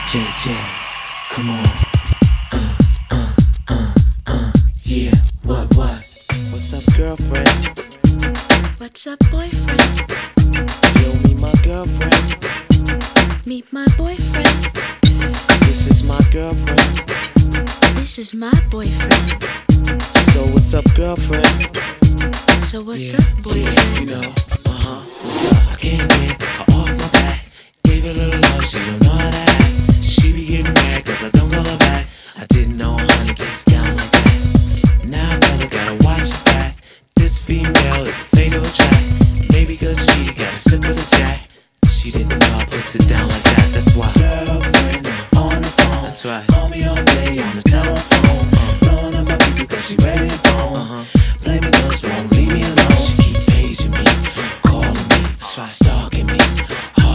JJ, come on. Yeah, what? What's up, girlfriend? What's up, boyfriend? Yo, meet my girlfriend. Meet my boyfriend. This is my girlfriend. This is my boyfriend. So what's up, girlfriend? So what's up, boyfriend? You know, what's up? I can't get her off my back. Gave her a little love, she don't know how to act. She be getting mad cause I don't call her back. I didn't know honey gets down like that. Now I better gotta watch his back. This female is the fatal attract. Maybe cause she got a sip of the jack. She didn't know I puts it down like that. That's why girlfriend on the phone. That's right. Call me all day on the telephone.